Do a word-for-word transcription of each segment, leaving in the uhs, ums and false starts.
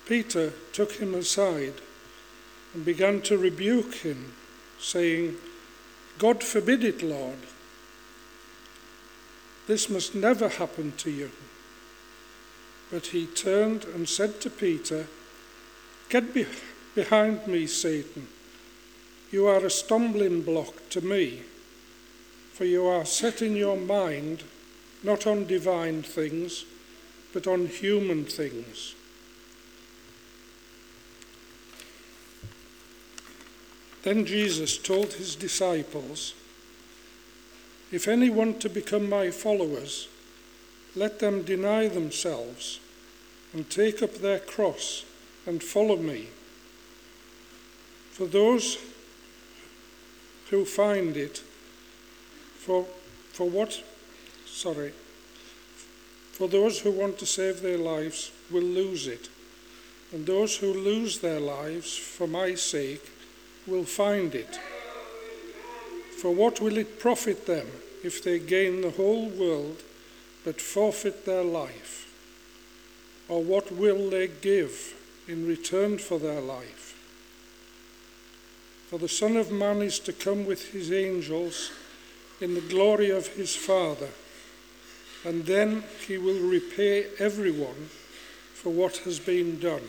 Peter took him aside and began to rebuke him, saying, "God forbid it, Lord. This must never happen to you." But he turned and said to Peter, "Get be- behind me, Satan. You are a stumbling block to me, for you are setting your mind not on divine things, but on human things." Then Jesus told his disciples, "If any want to become my followers, let them deny themselves and take up their cross and follow me. For those who find it, for for what, sorry, for those who want to save their lives will lose it, and those who lose their lives for my sake will find it. For what will it profit them if they gain the whole world but forfeit their life? Or what will they give in return for their life? For the Son of Man is to come with his angels in the glory of his Father, and then he will repay everyone for what has been done.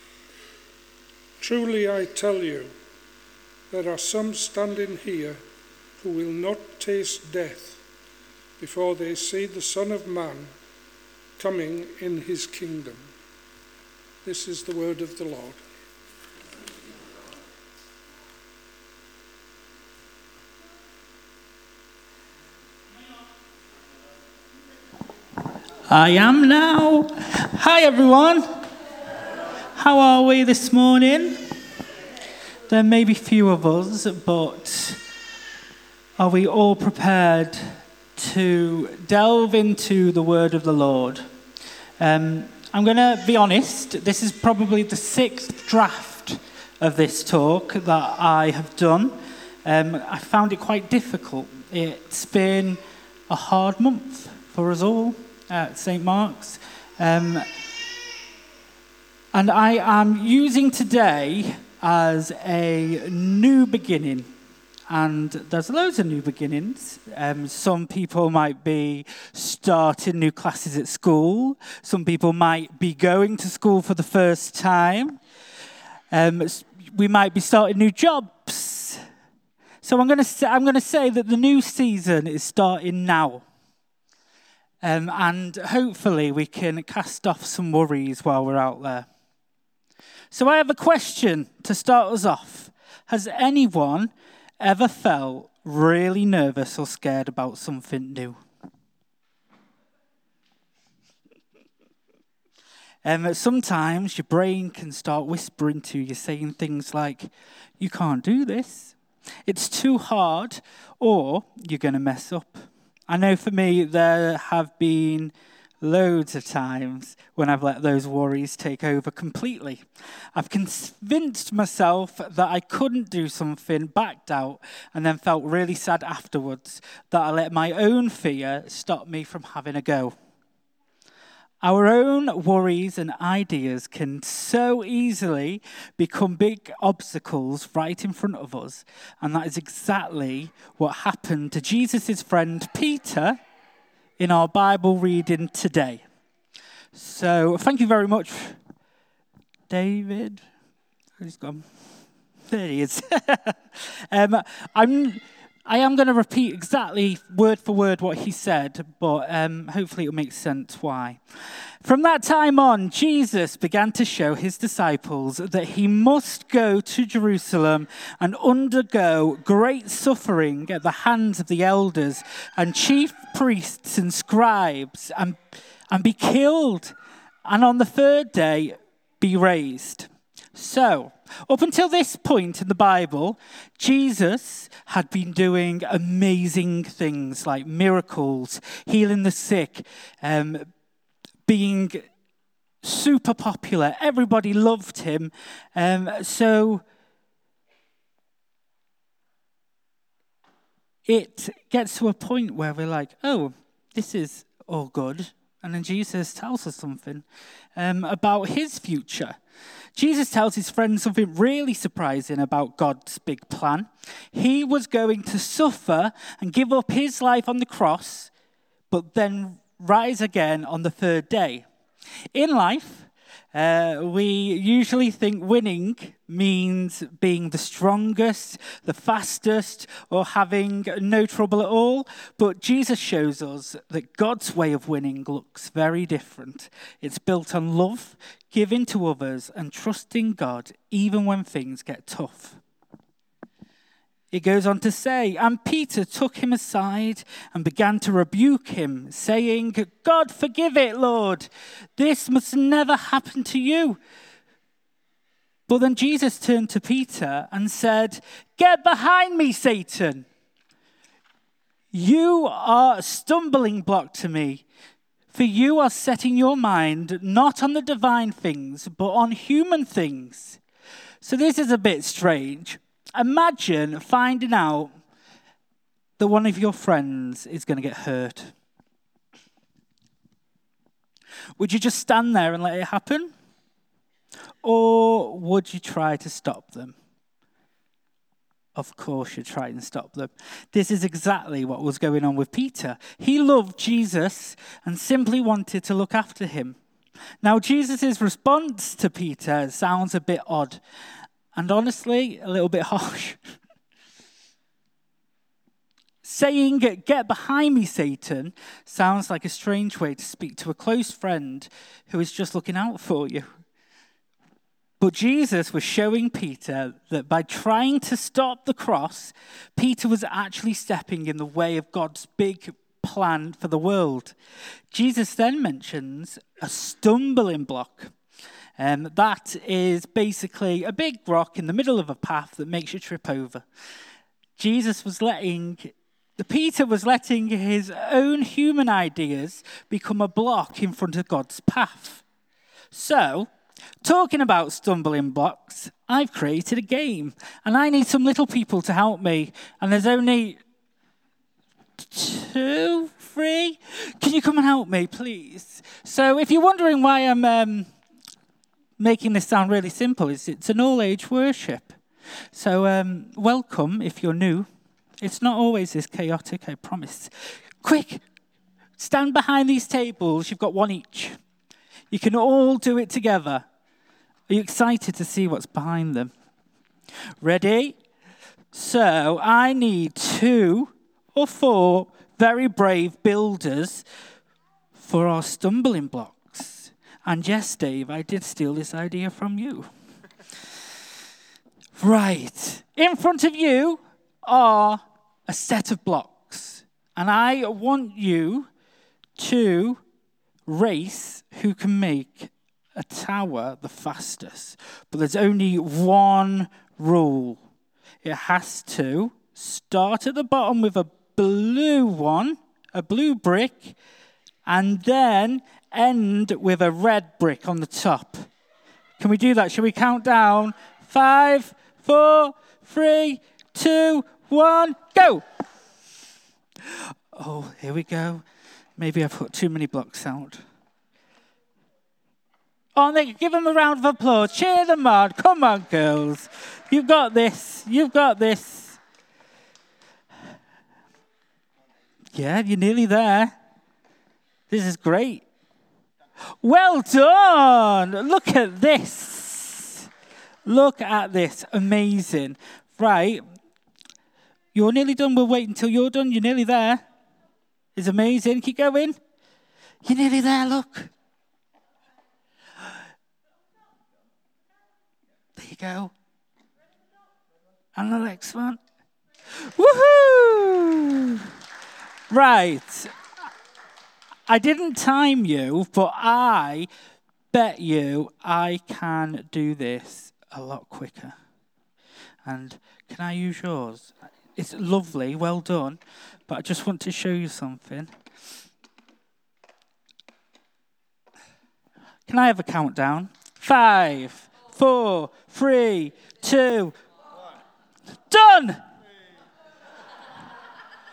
Truly I tell you, there are some standing here who will not taste death before they see the Son of Man coming in his kingdom." This is the word of the Lord. I am now. Hi everyone. How are we this morning? There may be few of us, but are we all prepared to delve into the word of the Lord? Um, I'm going to be honest, this is probably the sixth draft of this talk that I have done. Um, I found it quite difficult. It's been a hard month for us all at Saint Mark's. Um, and I am using today as a new beginning. And there's loads of new beginnings. Um, some people might be starting new classes at school. Some people might be going to school for the first time. Um, we might be starting new jobs. So I'm going to say, I'm going to say that the new season is starting now. Um, and hopefully we can cast off some worries while we're out there. So I have a question to start us off. Has anyone ever felt really nervous or scared about something new? Um, sometimes your brain can start whispering to you, saying things like, "You can't do this. It's too hard," or "You're going to mess up." I know for me, there have been loads of times when I've let those worries take over completely. I've convinced myself that I couldn't do something, backed out, and then felt really sad afterwards that I let my own fear stop me from having a go. Our own worries and ideas can so easily become big obstacles right in front of us, and that is exactly what happened to Jesus' friend Peter in our Bible reading today. So, thank you very much, David. Where's he gone? There he is. um, I'm, I am going to repeat exactly word for word what he said, but um, hopefully it'll make sense why. From that time on, Jesus began to show his disciples that he must go to Jerusalem and undergo great suffering at the hands of the elders and chief priests and scribes and, and be killed, and on the third day be raised. So, up until this point in the Bible, Jesus had been doing amazing things like miracles, healing the sick, um, being super popular. Everybody loved him. Um, so it gets to a point where we're like, oh, this is all good. And then Jesus tells us something um, about his future. Jesus tells his friends something really surprising about God's big plan. He was going to suffer and give up his life on the cross, but then rise again on the third day. In life, uh, we usually think winning means being the strongest, the fastest, or having no trouble at all. But Jesus shows us that God's way of winning looks very different. It's built on love, giving to others, and trusting God even when things get tough. It goes on to say, and Peter took him aside and began to rebuke him, saying, God, forgive it, Lord. This must never happen to you. But then Jesus turned to Peter and said, get behind me, Satan. You are a stumbling block to me, for you are setting your mind not on the divine things, but on human things. So this is a bit strange. Imagine finding out that one of your friends is going to get hurt. Would you just stand there and let it happen? Or would you try to stop them? Of course you'd try and stop them. This is exactly what was going on with Peter. He loved Jesus and simply wanted to look after him. Now, Jesus' response to Peter sounds a bit odd. And honestly, a little bit harsh. Saying, get behind me, Satan, sounds like a strange way to speak to a close friend who is just looking out for you. But Jesus was showing Peter that by trying to stop the cross, Peter was actually stepping in the way of God's big plan for the world. Jesus then mentions a stumbling block. Um, that is basically a big rock in the middle of a path that makes you trip over. Jesus was letting, Peter was letting his own human ideas become a block in front of God's path. So, talking about stumbling blocks, I've created a game, and I need some little people to help me. And there's only two, three. Can you come and help me, please? So, if you're wondering why I'm um, making this sound really simple, is it's an all-age worship. So um, welcome if you're new. It's not always this chaotic, I promise. Quick, stand behind these tables. You've got one each. You can all do it together. Are you excited to see what's behind them? Ready? So I need two or four very brave builders for our stumbling block. And yes, Dave, I did steal this idea from you. Right. In front of you are a set of blocks. And I want you to race who can make a tower the fastest. But there's only one rule. It has to start at the bottom with a blue one, a blue brick, and then end with a red brick on the top. Can we do that? Shall we count down? Five, four, three, two, one, go! Oh, here we go. Maybe I put too many blocks out. Oh, they give them a round of applause. Cheer them on. Come on, girls. You've got this. You've got this. Yeah, you're nearly there. This is great. Well done! Look at this. Look at this. Amazing. Right. You're nearly done. We'll wait until you're done. You're nearly there. It's amazing. Keep going. You're nearly there, look. There you go. And the next one. Woohoo! Right. I didn't time you, but I bet you I can do this a lot quicker. And can I use yours? It's lovely, well done, but I just want to show you something. Can I have a countdown? Five, four, three, two, one. Done!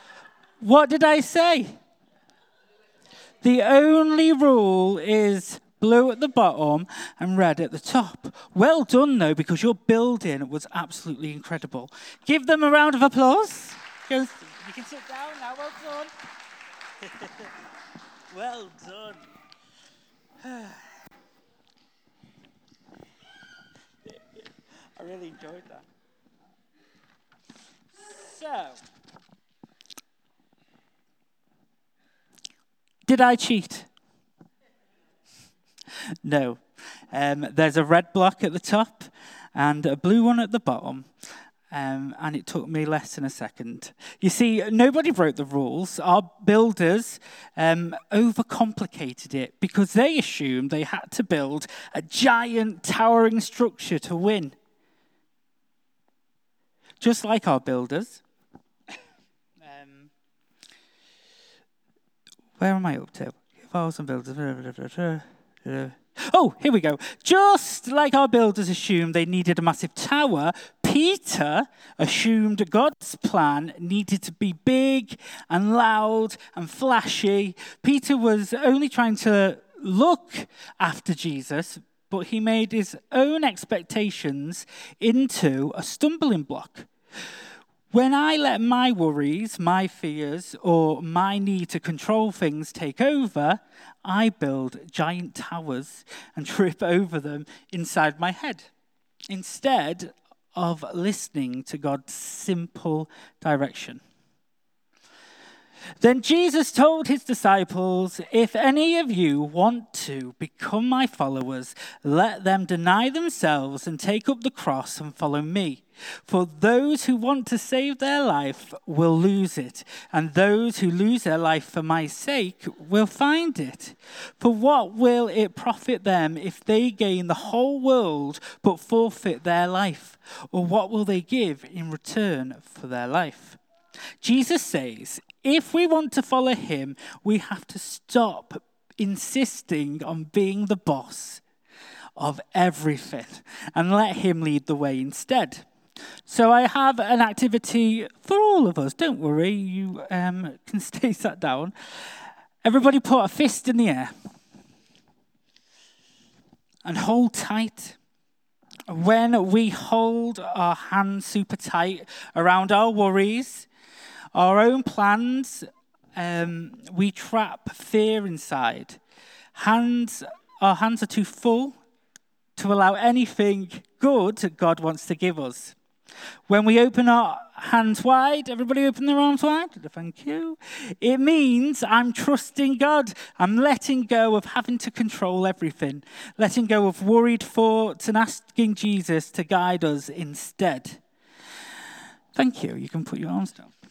What did I say? The only rule is blue at the bottom and red at the top. Well done, though, because your building was absolutely incredible. Give them a round of applause. Go, you can sit down now. Well done. Well done. I really enjoyed that. So, did I cheat? No. Um, there's a red block at the top and a blue one at the bottom. Um, and it took me less than a second. You see, nobody broke the rules. Our builders um, overcomplicated it because they assumed they had to build a giant towering structure to win. Just like our builders. um, where am I up to? If I was some builders. Oh, here we go. Just like our builders assumed they needed a massive tower, Peter assumed God's plan needed to be big and loud and flashy. Peter was only trying to look after Jesus, but he made his own expectations into a stumbling block. When I let my worries, my fears, or my need to control things take over, I build giant towers and trip over them inside my head, instead of listening to God's simple direction. Then Jesus told his disciples, if any of you want to become my followers, let them deny themselves and take up the cross and follow me. For those who want to save their life will lose it, and those who lose their life for my sake will find it. For what will it profit them if they gain the whole world but forfeit their life? Or what will they give in return for their life? Jesus says, if we want to follow him, we have to stop insisting on being the boss of everything and let him lead the way instead. So I have an activity for all of us. Don't worry, you um, can stay sat down. Everybody put a fist in the air and hold tight. When we hold our hands super tight around our worries, our own plans, um, we trap fear inside. Hands, our hands are too full to allow anything good God wants to give us. When we open our hands wide, everybody open their arms wide? Thank you. It means I'm trusting God. I'm letting go of having to control everything, letting go of worried thoughts and asking Jesus to guide us instead. Thank you. You can put your arms down.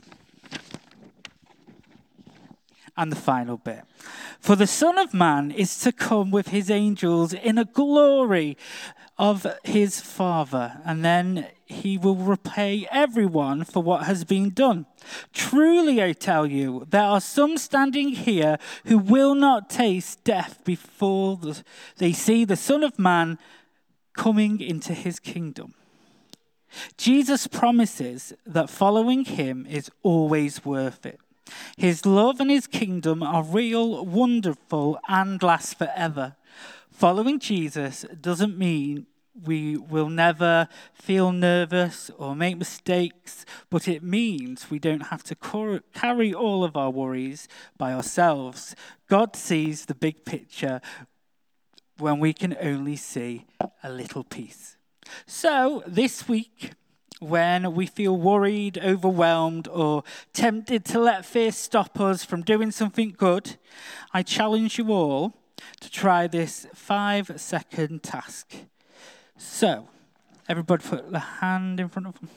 And the final bit. For the Son of Man is to come with his angels in a glory of his Father, and then he will repay everyone for what has been done. Truly, I tell you, there are some standing here who will not taste death before the, they see the Son of Man coming into his kingdom. Jesus promises that following him is always worth it. His love and his kingdom are real, wonderful, and last forever. Following Jesus doesn't mean we will never feel nervous or make mistakes, but it means we don't have to cor- carry all of our worries by ourselves. God sees the big picture when we can only see a little piece. So this week, when we feel worried, overwhelmed, or tempted to let fear stop us from doing something good, I challenge you all to try this five-second task. So, everybody put the hand in front of them.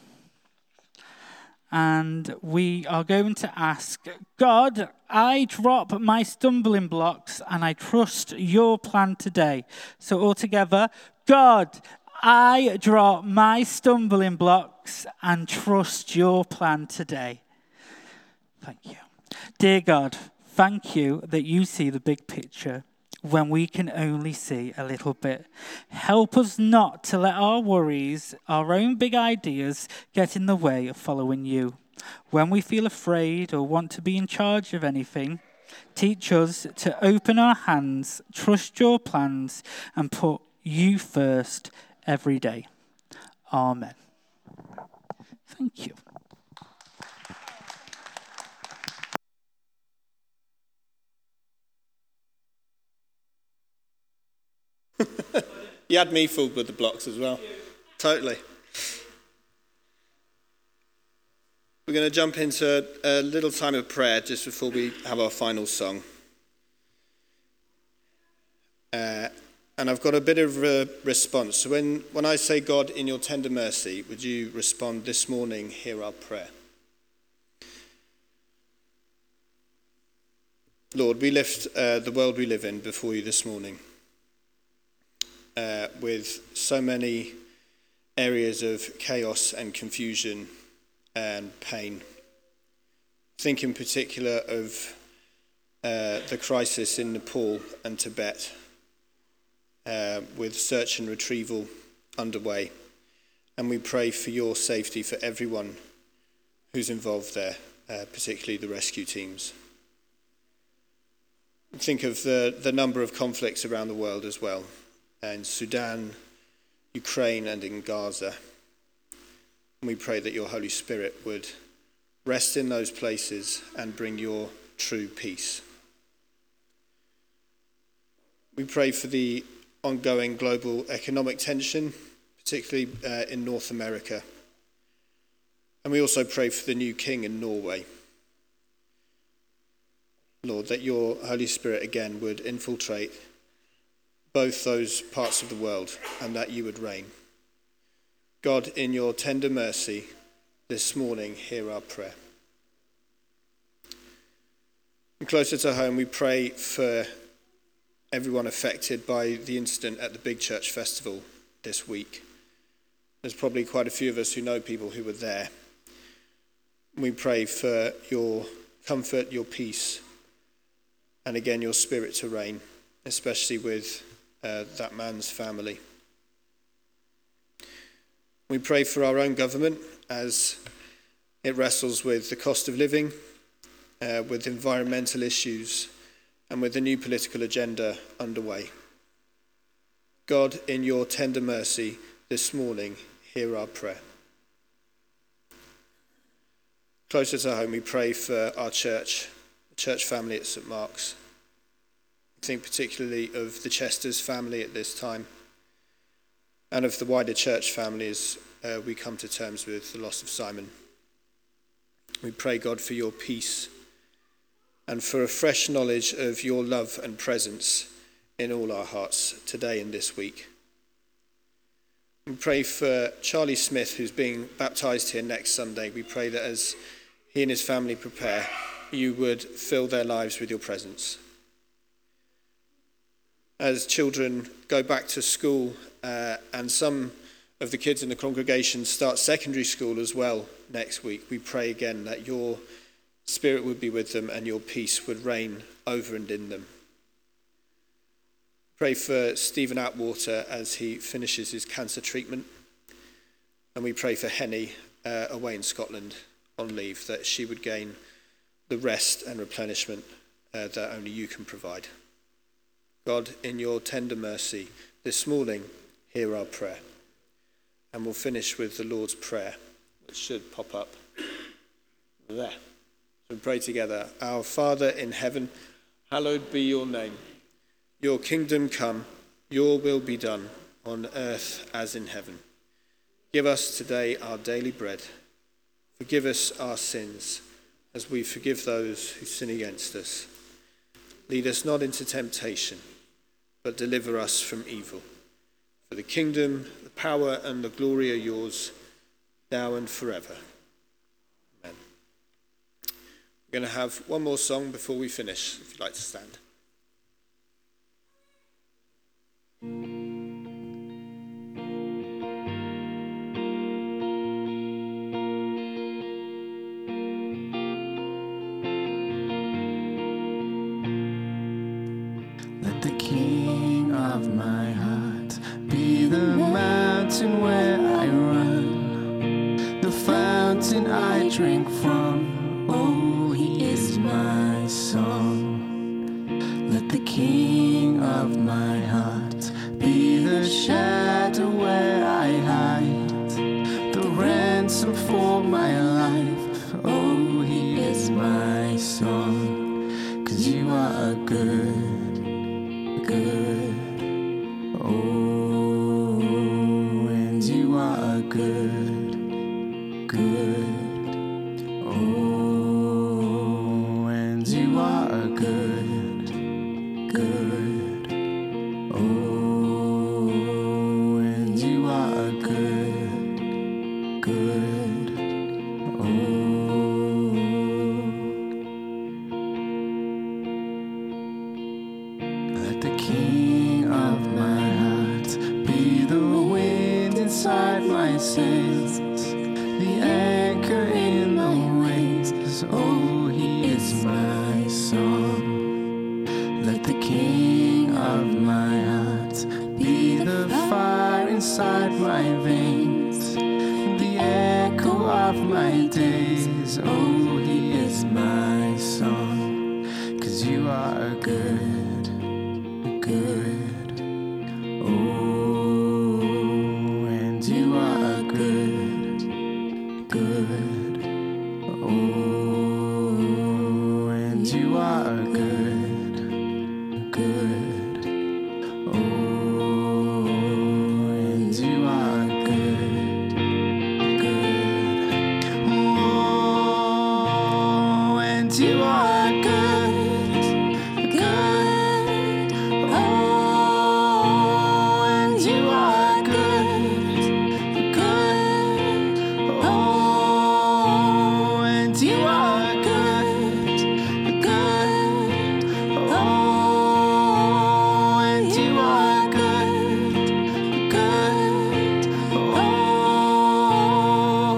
And we are going to ask, God, I drop my stumbling blocks and I trust your plan today. So all together, God, I drop my stumbling blocks and trust your plan today. Thank you. Dear God, thank you that you see the big picture when we can only see a little bit. Help us not to let our worries, our own big ideas, get in the way of following you. When we feel afraid or want to be in charge of anything, Teach us to open our hands, trust your plans, and put you first every day. Amen. Thank you. You had me fooled with the blocks as well. Totally. We're going to jump into a little time of prayer just before we have our final song. Uh, and I've got a bit of a response. So when, when I say, God, in your tender mercy, would you respond this morning, hear our prayer? Lord, we lift uh, the world we live in before you this morning. Uh, with so many areas of chaos and confusion and pain. Think in particular of uh, the crisis in Nepal and Tibet, uh, with search and retrieval underway. And we pray for your safety for everyone who's involved there, uh, particularly the rescue teams. Think of the, the number of conflicts around the world as well. In Sudan, Ukraine, and in Gaza. And we pray that your Holy Spirit would rest in those places and bring your true peace. We pray for the ongoing global economic tension, particularly uh, in North America. And we also pray for the new king in Norway. Lord, that your Holy Spirit again would infiltrate both those parts of the world, and that you would reign. God, in your tender mercy, this morning, hear our prayer. And closer to home, we pray for everyone affected by the incident at the Big Church Festival this week. There's probably quite a few of us who know people who were there. We pray for your comfort, your peace, and again, your spirit to reign, especially with Uh, that man's family. We pray for our own government as it wrestles with the cost of living, uh, with environmental issues, and with the new political agenda underway. God, in your tender mercy, this morning, hear our prayer. Closer to home, we pray for our church, the church family at St Mark's. Think particularly of the Chester's family at this time, and of the wider church family as uh, we come to terms with the loss of Simon. We pray, God, for your peace and for a fresh knowledge of your love and presence in all our hearts today and this week. We pray for Charlie Smith, who's being baptised here next Sunday. We pray that as he and his family prepare, you would fill their lives with your presence. As children go back to school, uh, and some of the kids in the congregation start secondary school as well next week, we pray again that your Spirit would be with them and your peace would reign over and in them. Pray for Stephen Atwater as he finishes his cancer treatment. And we pray for Henny uh, away in Scotland on leave, that she would gain the rest and replenishment uh, that only you can provide. God, in your tender mercy, this morning, hear our prayer. And we'll finish with the Lord's Prayer, which should pop up there. So we pray together. Our Father in heaven, hallowed be your name. Your kingdom come, your will be done, on earth as in heaven. Give us today our daily bread. Forgive us our sins, as we forgive those who sin against us. Lead us not into temptation, but deliver us from evil. For the kingdom, the power, and the glory are yours, now and forever. Amen. We're going to have one more song before we finish, if you'd like to stand. Let the King of my heart be the mountain where I run, the fountain I drink from. Oh, he is my song. my life. Oh, he is my song. 'Cause you are good, good. Oh, and you are good, good. Oh, and you are good, good. Oh, and you are good, good. Oh, let the King of my heart be the wind inside my sails, the anchor in the waves. Oh, he is my song. Let the King of my heart be the fire inside my veins, the echo of my days. Oh, he is my song. 'Cause you are good, good. Oh, and you are good, good. Oh, and you are good, good. Oh, and you are good, good. Oh, and you are good, good. Oh, and you are good, good. Oh, and you are good, good. Oh, and you are good, good. Oh.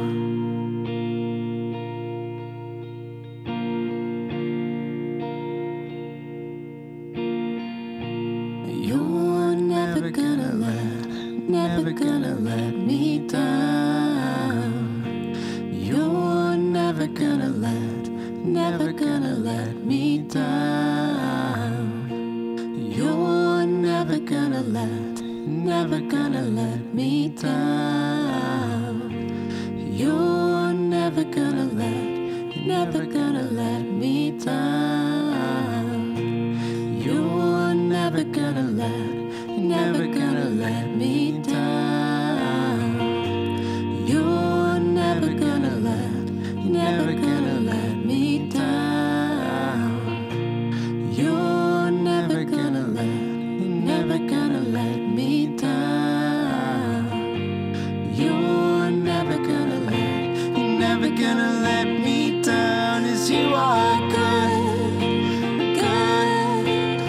You're never gonna let, never gonna let me down. You're never gonna let, never gonna let me down. You're never gonna let, never gonna let me down. You're never gonna let, never gonna let me down. You're never gonna let, never gonna let me down. You're never gonna let, never gonna let me down. You're never gonna let, never gonna let me down. You're never gonna let, never gonna let me down. As you are good, good.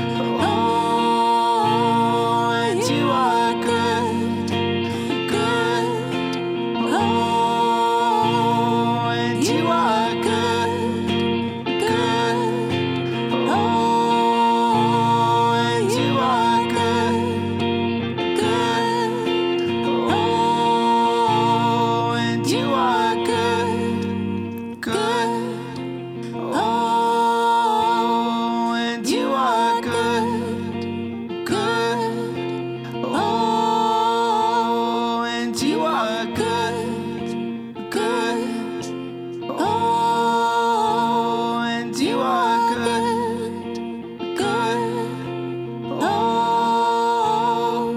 Oh, and you are good, good. Oh, and you are good, good. Oh, and you are good, good. Oh, and you are good, good. Oh, and you are good, good. Oh, and you are good, good. Oh, and you are good, good. Oh.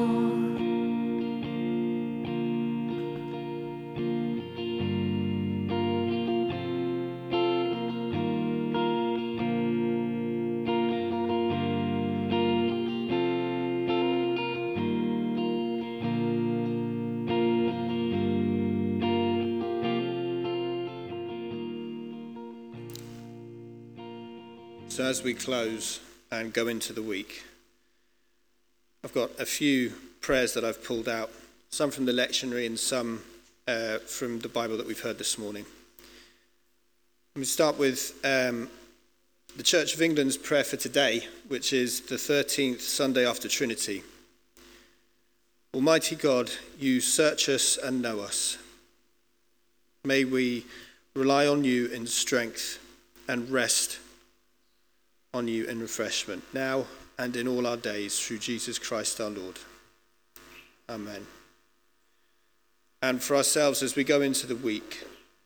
So as we close and go into the week, I've got a few prayers that I've pulled out, some from the lectionary and some uh, from the Bible that we've heard this morning. We start with um, the Church of England's prayer for today, which is the thirteenth Sunday after Trinity. Almighty God, you search us and know us. May we rely on you in strength and rest on you in refreshment, now and in all our days, through Jesus Christ our Lord. Amen. And for ourselves, as we go into the week,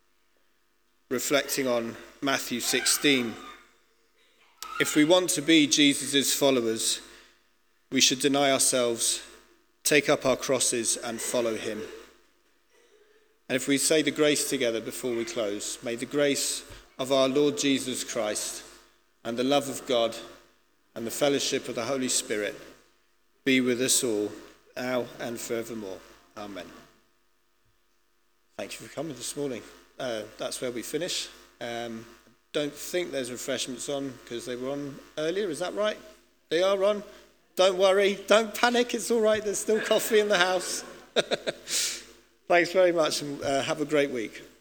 reflecting on Matthew sixteen. If we want to be Jesus' followers, we should deny ourselves, take up our crosses and follow him. And if we say the grace together before we close, may the grace of our Lord Jesus Christ and the love of God and the fellowship of the Holy Spirit be with us all, now and forevermore. Amen. Thank you for coming this morning. Uh, that's where we finish. Um, don't think there's refreshments on because they were on earlier. Is that right? They are on. Don't worry. Don't panic. It's all right. There's still coffee in the house. Thanks very much and uh, have a great week.